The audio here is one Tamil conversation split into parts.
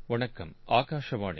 வணக்கம். ஆகாஷவாணி.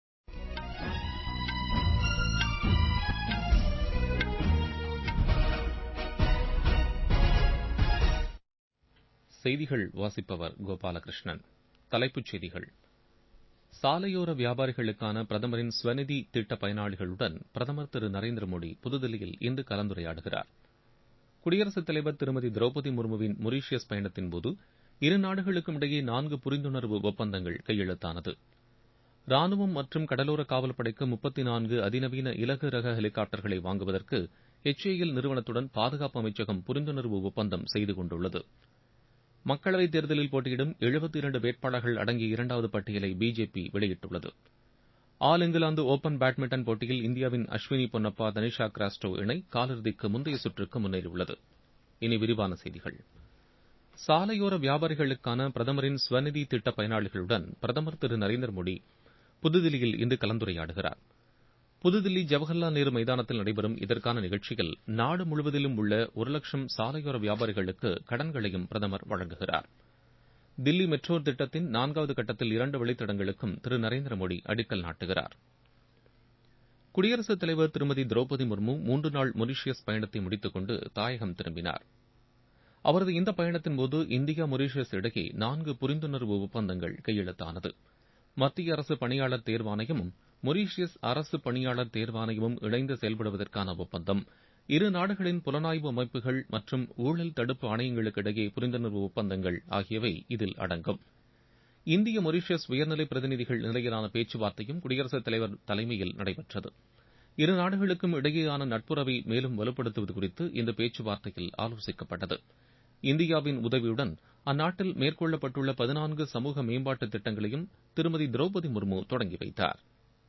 செய்திகள் வாசிப்பவர் கோபாலகிருஷ்ணன். தலைப்புச் செய்திகள். சாலையோர வியாபாரிகளுக்கான பிரதமரின் ஸ்வநிதி திட்ட பயனாளிகளுடன் பிரதமர் திரு நரேந்திர மோடி புதுதில்லியில் இன்று கலந்துரையாடுகிறார். குடியரசுத் தலைவர் திருமதி திரௌபதி முர்முவின் மொரீஷியஸ் பயணத்தின்போது இரு நாடுகளுக்கும் இடையே 4 புரிந்துணர்வு ஒப்பந்தங்கள் கையெழுத்தானது. ராணுவம் மற்றும் கடலோர காவல்படைக்கு 34 அதிநவீன இலகு ரக ஹெலிகாப்டர்களை வாங்குவதற்கு HAL நிறுவனத்துடன் பாதுகாப்பு அமைச்சகம் புரிந்துணர்வு ஒப்பந்தம் செய்து கொண்டுள்ளது. மக்களவைத் தேர்தலில் போட்டியிடும் 72 வேட்பாளர்கள் அடங்கிய இரண்டாவது பட்டியலை பிஜேபி வெளியிட்டுள்ளது. ஆல் இங்கிலாந்து ஒபன் பேட்மிண்டன் போட்டியில் இந்தியாவின் அஸ்வினி பொன்னப்பா, தனிஷா கிராஸ்டோ இணை காலிறுதிக்கு முந்தைய சுற்றுக்கு முன்னேறியுள்ளது. இனி விரிவான செய்திகள். சாலையோர வியாபாரிகளுக்கான பிரதமரின் ஸ்வநிதி திட்ட பயனாளிகளுடன் பிரதமர் திரு நரேந்திர மோடி புதுதில்லியில் இன்று கலந்துரையாடுகிறார். புதுதில்லி ஜவஹர்லால் நேரு மைதானத்தில் நடைபெறும் இதற்கான நிகழ்ச்சியில் நாடு முழுவதிலும் உள்ள 1 லட்சம் சாலையோர வியாபாரிகளுக்கு கடன்களையும் பிரதமர் வழங்குகிறார். தில்லி மெட்ரோ திட்டத்தின் 4வது கட்டத்தில் 2 வழித்தடங்களுக்கும் திரு நரேந்திர மோடி அடிக்கல் நாட்டுகிறார். குடியரசுத் தலைவர் திருமதி திரௌபதி முர்மு 3 நாள் மொரீஷியஸ் பயணத்தை முடித்துக் கொண்டு தாயகம் திரும்பினார். அவரது இந்த பயணத்தின்போது இந்தியா மொரீஷியஸ் இடையே 4 புரிந்துணர்வு ஒப்பந்தங்கள் கையெழுத்தானது. மத்திய அரசு பணியாளர் தேர்வாணையமும் மொரீஷியஸ் அரசு பணியாளர் தேர்வாணையமும் இணைந்து செயல்படுவதற்கான ஒப்பந்தம், இரு நாடுகளின் புலனாய்வு அமைப்புகள் மற்றும் ஊழல் தடுப்பு ஆணையங்களுக்கு இடையே புரிந்துணர்வு ஒப்பந்தங்கள் ஆகியவை இதில் அடங்கும். இந்திய மொரீஷியஸ் உயர்நிலை பிரதிநிதிகள் நிலையிலான பேச்சுவார்த்தையும் குடியரசுத் தலைவர் தலைமையில் நடைபெற்றது. இரு நாடுகளுக்கும் இடையேயான நட்புறவை மேலும் வலுப்படுத்துவது குறித்து இந்த பேச்சுவார்த்தையில் ஆலோசிக்கப்பட்டது. இந்தியாவின் உதவியுடன் அந்நாட்டில் மேற்கொள்ளப்பட்டுள்ள 14 சமூக மேம்பாட்டு திட்டங்களையும் திருமதி திரௌபதி முர்மு தொடங்கி வைத்தார்.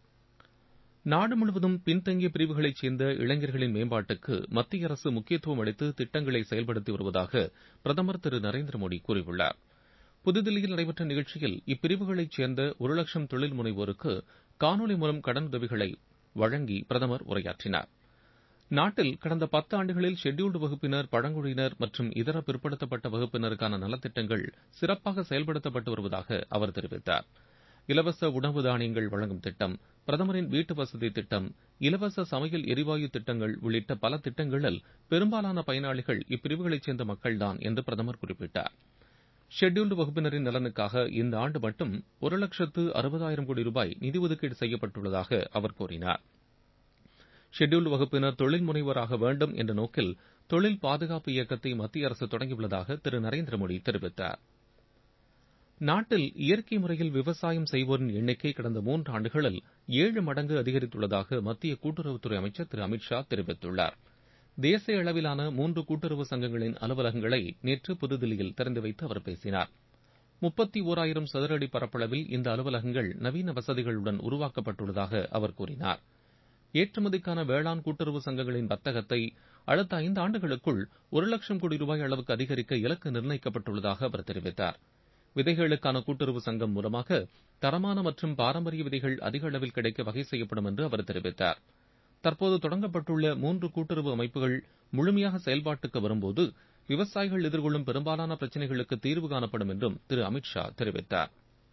நாடு முழுவதும் பின்தங்கிய பிரிவுகளைச் சேர்ந்த இளைஞர்களின் மேம்பாட்டுக்கு மத்திய அரசு முக்கியத்துவம் அளித்து திட்டங்களை செயல்படுத்தி வருவதாக பிரதமர் திரு நரேந்திர மோடி கூறியுள்ளார். புதுதில்லியில் நடைபெற்ற நிகழ்ச்சியில் இப்பிரிவுகளைச் சேர்ந்த 1 லட்சம் தொழில் முனைவோருக்கு காணொலி மூலம் கடனுதவிகளை வழங்கி பிரதமர் உரையாற்றினார். நாட்டில் கடந்த 10 ஆண்டுகளில் ஷெட்யூல்டு வகுப்பினர், பழங்குடியினர் மற்றும் இதர பிற்படுத்தப்பட்ட வகுப்பினருக்கான நலத்திட்டங்கள் சிறப்பாக செயல்படுத்தப்பட்டு வருவதாக அவர் தெரிவித்தார். இலவச உணவு தானியங்கள் வழங்கும் திட்டம், பிரதமரின் வீட்டு வசதி திட்டம், இலவச சமையல் எரிவாயு திட்டங்கள் உள்ளிட்ட பல திட்டங்களில் பெரும்பாலான பயனாளிகள் இப்பிரிவுகளைச் சேர்ந்த மக்கள்தான் என்று பிரதமர் குறிப்பிட்டார். ஷெட்யூல்டு வகுப்பினரின் நலனுக்காக இந்த ஆண்டு மட்டும் 1,60,000 கோடி ரூபாய் நிதி ஒதுக்கீடு செய்யப்பட்டுள்ளதாக அவர் கூறினார். ஷெட்யூல்டு வகுப்பினர் தொழில் முனைவோராக வேண்டும் என்ற நோக்கில் தொழில் பாதுகாப்பு இயக்கத்தை மத்திய அரசு தொடங்கியுள்ளதாக திரு நரேந்திர மோடி தெரிவித்தார். நாட்டில் இயற்கை முறையில் விவசாயம் செய்வோரின் எண்ணிக்கை கடந்த 3 ஆண்டுகளில் 7 மடங்கு அதிகரித்துள்ளதாக மத்திய கூட்டுறவுத்துறை அமைச்சர் திரு அமித் ஷா தெரிவித்துள்ளார். தேசிய அளவிலான 3 கூட்டுறவு சங்கங்களின் அலுவலகங்களை நேற்று புதுதில்லியில் திறந்து வைத்து அவர் பேசினார். 31,000 சதுர அடி பரப்பளவில் இந்த அலுவலகங்கள் நவீன வசதிகளுடன் உருவாக்கப்பட்டுள்ளதாக அவர் கூறினார். ஏற்றுமதிக்கான வேளாண் கூட்டுறவு சங்கங்களின் வர்த்தகத்தை அடுத்த 5 ஆண்டுகளுக்குள் 1 லட்சம் கோடி ரூபாய் அளவுக்கு அதிகரிக்க இலக்கு நிர்ணயிக்கப்பட்டுள்ளதாக அவர் தெரிவித்தார். விதைகளுக்கான கூட்டுறவு சங்கம் மூலமாக தரமான மற்றும் பாரம்பரிய விதைகள் அதிக அளவில் கிடைக்க வகை செய்யப்படும் என்று அவர் தெரிவித்தார். தற்போது தொடங்கப்பட்டுள்ள 3 கூட்டுறவு அமைப்புகள் முழுமையாக செயல்பாட்டுக்கு வரும்போது விவசாயிகள் எதிர்கொள்ளும் பெரும்பாலான பிரச்சினைகளுக்கு தீர்வு காணப்படும் என்றும் திரு அமித் ஷா தெரிவித்தார்.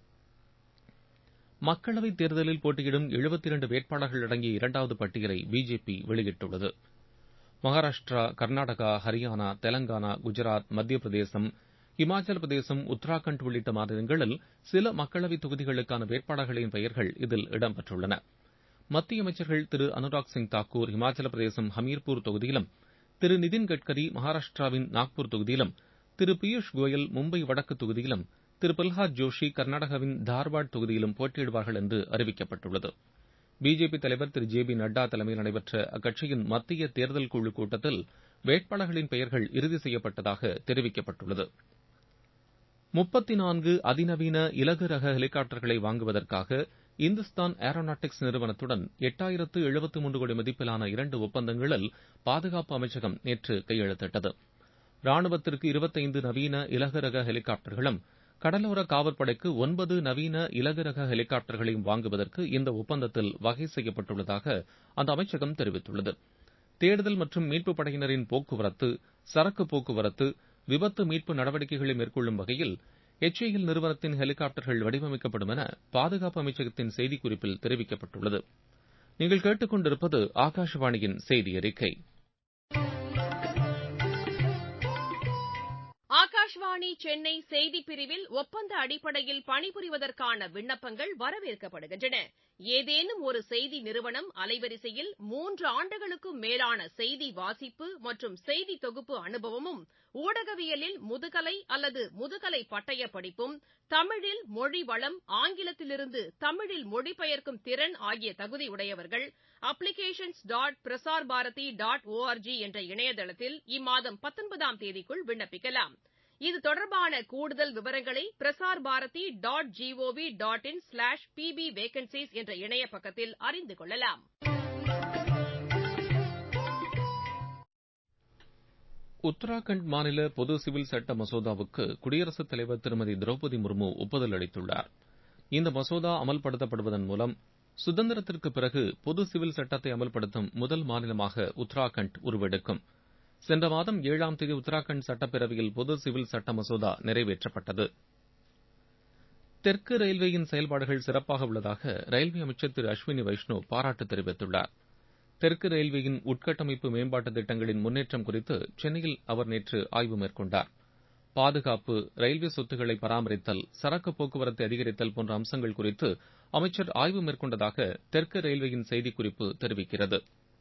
மக்களவைத் தேர்தலில் போட்டியிடும் 72 வேட்பாளர்கள் அடங்கிய இரண்டாவது பட்டியலை பிஜேபி வெளியிட்டுள்ளது. மகாராஷ்டிரா, கர்நாடகா, ஹரியானா, தெலங்கானா, குஜராத், மத்திய பிரதேசம், இமாச்சல பிரதேசம், உத்தராகண்ட் உள்ளிட்ட மாநிலங்களில் சில மக்களவைத் தொகுதிகளுக்கான வேட்பாளர்களின் பெயர்கள் இதில் இடம்பெற்றுள்ளன. மத்திய அமைச்சர்கள் திரு அனுராக் சிங் தாக்கூர் இமாச்சல பிரதேசம் ஹமீர்பூர் தொகுதியிலும், திரு நிதின் கட்கரி மகாராஷ்டிராவின் நாக்பூர் தொகுதியிலும், திரு பியூஷ் கோயல் மும்பை வடக்கு தொகுதியிலும், திரு பிரல்ஹாத் ஜோஷி கர்நாடகாவின் தார்வாட் தொகுதியிலும் போட்டியிடுவார்கள் என்று அறிவிக்கப்பட்டுள்ளது. பிஜேபி தலைவர் திரு ஜே பி நட்டா தலைமையில் நடைபெற்ற அக்கட்சியின் மத்திய தேர்தல் குழு கூட்டத்தில் வேட்பாளர்களின் பெயர்கள் இறுதி செய்யப்பட்டதாக தெரிவிக்கப்பட்டுள்ளது. 34 அதிநவீன இலகு ரக ஹெலிகாப்டர்களை வாங்குவதற்காக இந்துஸ்தான் ஏரோநாட்டிக்ஸ் நிறுவனத்துடன் 8,073 கோடி மதிப்பிலான 2 ஒப்பந்தங்களில் பாதுகாப்பு அமைச்சகம் நேற்று கையெழுத்திட்டது. ராணுவத்திற்கு 25 நவீன இலகு ரக ஹெலிகாப்டர்களும், கடலோர காவல்படைக்கு 9 நவீன இலகு ரக ஹெலிகாப்டர்களையும் வாங்குவதற்கு இந்த ஒப்பந்தத்தில் வகை செய்யப்பட்டுள்ளதாக அந்த அமைச்சகம் தெரிவித்துள்ளது. தேடுதல் மற்றும் மீட்புப் படையினரின் போக்குவரத்து, சரக்கு போக்குவரத்து, விபத்து மீட்பு நடவடிக்கைகளை மேற்கொள்ளும் வகையில் HAL நிறுவனத்தின் ஹெலிகாப்டர்கள் வடிவமைக்கப்படும் என பாதுகாப்பு அமைச்சகத்தின் செய்திக்குறிப்பில் தெரிவிக்கப்பட்டுள்ளது. நீங்கள் கேட்டுக்கொண்டிருப்பது ஆகாஷவாணியின் செய்தி அறிக்கை. ஆகாஷ்வாணி சென்னை செய்திப் பிரிவில் ஒப்பந்த அடிப்படையில் பணிபுரிவதற்கான விண்ணப்பங்கள் வரவேற்கப்படுகின்றன. ஏதேனும் ஒரு செய்தி நிறுவனம் அலைவரிசையில் 3 ஆண்டுகளுக்கும் மேலான செய்தி வாசிப்பு மற்றும் செய்தி தொகுப்பு அனுபவமும், ஊடகவியலில் முதுகலை அல்லது முதுகலை பட்டய படிப்பும், தமிழில் மொழி வளம், ஆங்கிலத்திலிருந்து தமிழில் மொழிபெயர்க்கும் திறன் ஆகிய தகுதியுடையவர்கள் applications.prasarbarati.org என்ற இணையதளத்தில் இம்மாதம் 19ஆம் தேதிக்குள் விண்ணப்பிக்கலாம். இது தொடர்பான கூடுதல் விவரங்களை prasarbarati.gov.in/pbvacancies என்ற இணைய பக்கத்தில் அறிந்து கொள்ளலாம். உத்தராகண்ட் மாநில பொது சிவில் சட்ட மசோதாவுக்கு குடியரசுத் தலைவர் திருமதி திரௌபதி முர்மு ஒப்புதல் அளித்துள்ளார். இந்த மசோதா அமல்படுத்தப்படுவதன் மூலம் சுதந்திரத்திற்கு பிறகு பொது சிவில் சட்டத்தை அமல்படுத்தும் முதல் மாநிலமாக உத்தராகண்ட் உருவெடுக்கும். சென்ற மாதம் 7ஆம் தேதி உத்தராகண்ட் சட்டப்பேரவையில் பொது சிவில் சட்ட மசோதா நிறைவேற்றப்பட்டது. தெற்கு ரயில்வேயின் செயல்பாடுகள் சிறப்பாக உள்ளதாக ரயில்வே அமைச்சர் திரு அஸ்வினி வைஷ்ணவ் பாராட்டு தெரிவித்துள்ளார். தெற்கு ரயில்வேயின் உட்கட்டமைப்பு மேம்பாட்டு திட்டங்களின் முன்னேற்றம் குறித்து சென்னையில் அவர் நேற்று ஆய்வு மேற்கொண்டார். பாதுகாப்பு, ரயில்வே சொத்துக்களை பராமரித்தல், சரக்கு போக்குவரத்தை அதிகரித்தல் போன்ற அம்சங்கள் குறித்து அமைச்சர் ஆய்வு மேற்கொண்டதாக தெற்கு ரயில்வேயின் செய்திக்குறிப்பு தெரிவிக்கிறது.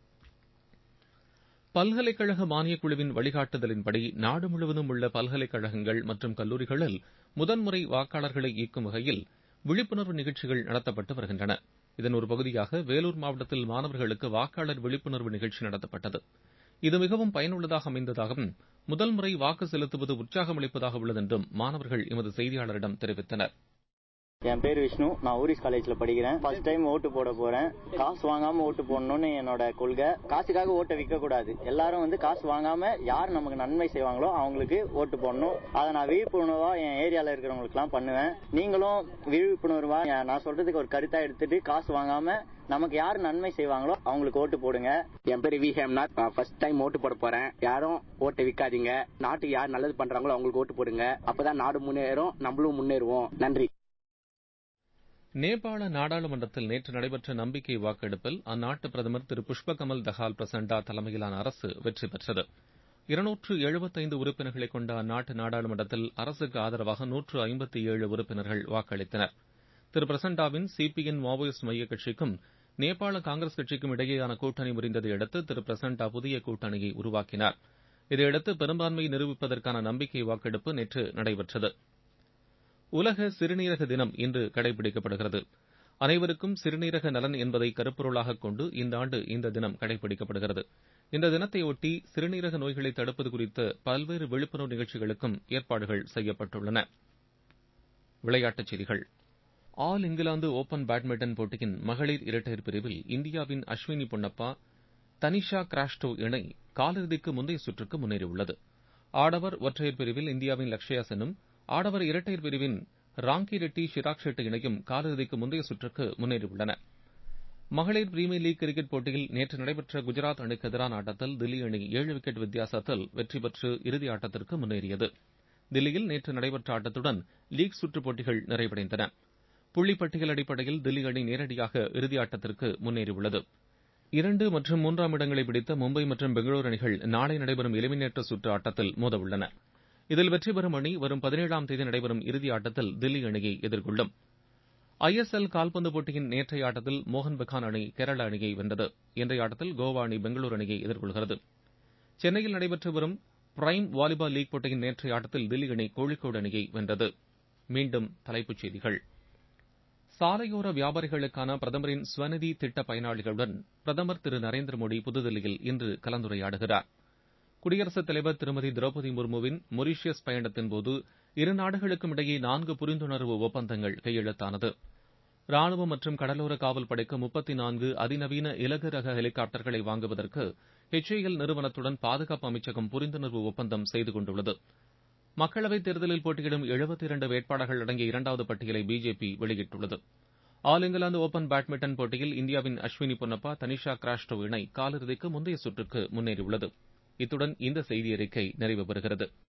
பல்கலைக்கழக மானியக் குழுவின் வழிகாட்டுதலின்படி நாடு முழுவதும் உள்ள பல்கலைக்கழகங்கள் மற்றும் கல்லூரிகளில் முதன்முறை வாக்காளர்களை ஈர்க்கும் வகையில் விழிப்புணர்வு நிகழ்ச்சிகள் நடத்தப்பட்டு வருகின்றன. இதன் ஒரு பகுதியாக வேலூர் மாவட்டத்தில் மாணவர்களுக்கு வாக்காளர் விழிப்புணர்வு நிகழ்ச்சி நடத்தப்பட்டது. இது மிகவும் பயனுள்ளதாக அமைந்ததாகவும், முதல் முறை வாக்கு செலுத்துவது உற்சாகமளிப்பதாக உள்ளது என்றும் மாணவர்கள் எமது செய்தியாளரிடம் தெரிவித்தனர். என் பேர் விஷ்ணு. நான் ஊரிஸ் காலேஜ்ல படிக்கிறேன். ஃபர்ஸ்ட் டைம் ஓட்டு போட போறேன். காசு வாங்காம ஓட்டு போடணும்னு என்னோட கொள்கை. காசுக்காக ஓட்டை விற்க கூடாது. எல்லாரும் காசு வாங்காம யார் நமக்கு நன்மை செய்வாங்களோ அவங்களுக்கு ஓட்டு போடணும். அதை நான் விழிப்புணர்வா என் ஏரியால இருக்கிறவங்களுக்கு எல்லாம் பண்ணுவேன். நீங்களும் விழிப்புணர்வா நான் சொல்றதுக்கு ஒரு கருத்தா எடுத்துட்டு காசு வாங்காம நமக்கு யார் நன்மை செய்வாங்களோ அவங்களுக்கு ஓட்டு போடுங்க. என் பேரு வி ஹேம்நாத். ஃபர்ஸ்ட் டைம் ஓட்டு போட போறேன். யாரும் ஓட்டை விற்காதீங்க. நாட்டுக்கு யார் நல்லது பண்றாங்களோ அவங்களுக்கு ஓட்டு போடுங்க. அப்பதான் நாடு முன்னேறும், நம்மளும் முன்னேறுவோம். நன்றி. நேபாள நாடாளுமன்றத்தில் நேற்று நடைபெற்ற நம்பிக்கை வாக்கெடுப்பில் அந்நாட்டு பிரதமர் திரு புஷ்பகமல் தஹால் பிரசண்டா தலைமையிலான அரசு வெற்றி பெற்றது. 275 உறுப்பினர்களை கொண்ட அந்நாட்டு நாடாளுமன்றத்தில் அரசுக்கு ஆதரவாக 157 உறுப்பினர்கள் வாக்களித்தனர். திரு பிரசண்டாவின் சிபிஎன் மாவோயிஸ்ட் மைய கட்சிக்கும் நேபாள காங்கிரஸ் கட்சிக்கும் இடையேயான கூட்டணி முறிந்ததை அடுத்து திரு பிரசண்டா புதிய கூட்டணியை உருவாக்கினார். இதையடுத்து பெரும்பான்மையை நிரூபிப்பதற்கான நம்பிக்கை வாக்கெடுப்பு நேற்று நடைபெற்றது. உலக சிறுநீரக தினம் இன்று கடைபிடிக்கப்படுகிறது. அனைவருக்கும் சிறுநீரக நலன் என்பதை கருப்பொருளாக கொண்டு இந்த ஆண்டு இந்த தினம் கடைபிடிக்கப்படுகிறது. இந்த தினத்தையொட்டி சிறுநீரக நோய்களை தடுப்பது குறித்த பல்வேறு விழிப்புணர்வு நிகழ்ச்சிகளுக்கும் ஏற்பாடுகள் செய்யப்பட்டுள்ளன. விளையாட்டுச் செய்திகள். ஆல் இங்கிலாந்து ஓபன் பேட்மிண்டன் போட்டியின் மகளிர் இரட்டையர் பிரிவில் இந்தியாவின் அஸ்வினி பொன்னப்பா, தனிஷா கிராஸ்டோவ் இணை காலிறுதிக்கு முந்தைய சுற்றுக்கு முன்னேறியுள்ளது. ஆடவர் ஒற்றையர் பிரிவில் இந்தியாவின் லக்ஷயா சென்னும், ஆடவர் இரட்டையர் பிரிவின் ராங்கி ரெட்டி ஷிராக் ஷெட்டி இணையும் காலிறுதிக்கு முந்தைய சுற்றுக்கு முன்னேறியுள்ளன. மகளிர் பிரீமியர் லீக் கிரிக்கெட் போட்டியில் நேற்று நடைபெற்ற குஜராத் அணிக்கு எதிரான ஆட்டத்தில் தில்லி அணி 7 விக்கெட் வித்தியாசத்தில் வெற்றி பெற்று இறுதி ஆட்டத்திற்கு முன்னேறியது. தில்லியில் நேற்று நடைபெற்ற ஆட்டத்துடன் லீக் சுற்றுப் போட்டிகள் நிறைவடைந்தன. புள்ளிப்பட்டியல் அடிப்படையில் தில்லி அணி நேரடியாக இறுதி ஆட்டத்திற்கு முன்னேறியுள்ளது. 2 மற்றும் 3ஆம் இடங்களை பிடித்த மும்பை மற்றும் பெங்களூரு அணிகள் நாளை நடைபெறும் எலிமினேட்டர் சுற்று ஆட்டத்தில் மோதவுள்ளன. இதில் வெற்றி பெறும் அணி வரும் 17ஆம் தேதி நடைபெறும் இறுதி ஆட்டத்தில் தில்லி அணியை எதிர்கொள்ளும். ISL கால்பந்து போட்டியின் நேற்றைய ஆட்டத்தில் மோகன் பெகான் அணி கேரள அணியை வென்றது. இன்றைய ஆட்டத்தில் கோவா அணி பெங்களூரு அணியை எதிர்கொள்கிறது. சென்னையில் நடைபெற்று வரும் பிரைம் வாலிபால் லீக் போட்டியின் நேற்றைய ஆட்டத்தில் தில்லி அணி கோழிக்கோடு அணியை வென்றது. மீண்டும் தலைப்புச் செய்திகள். சாலையோர வியாபாரிகளுக்கான பிரதமரின் ஸ்வநிதி திட்ட பயனாளிகளுடன் பிரதமர் திரு நரேந்திர மோடி புதுதில்லியில் இன்று கலந்துரையாடுகிறார். குடியரசுத் தலைவர் திருமதி திரௌபதி முர்முவின் மொரீஷியஸ் பயணத்தின்போது இரு நாடுகளுக்கும் இடையே 4 புரிந்துணர்வு ஒப்பந்தங்கள் கையெழுத்தானது. ராணுவம் மற்றும் கடலோர காவல் படைக்கு 34 அதிநவீன இலகு ரக ஹெலிகாப்டர்களை வாங்குவதற்கு HAL நிறுவனத்துடன் பாதுகாப்பு அமைச்சகம் புரிந்துணர்வு ஒப்பந்தம் செய்து கொண்டுள்ளது. மக்களவைத் தேர்தலில் போட்டியிடும் 72 வேட்பாளர்கள் அடங்கிய 2வது பட்டியலை பிஜேபி வெளியிட்டுள்ளது. ஆல் இங்கிலாந்து ஓபன் பேட்மிண்டன் போட்டியில் இந்தியாவின் அஸ்வினி பொன்னப்பா, தனிஷா கிராஸ்டோவ் இணை காலிறுதிக்கு முந்தைய சுற்றுக்கு முன்னேறியுள்ளது. இத்துடன் இந்த செய்தியறிக்கை நிறைவு பெறுகிறது.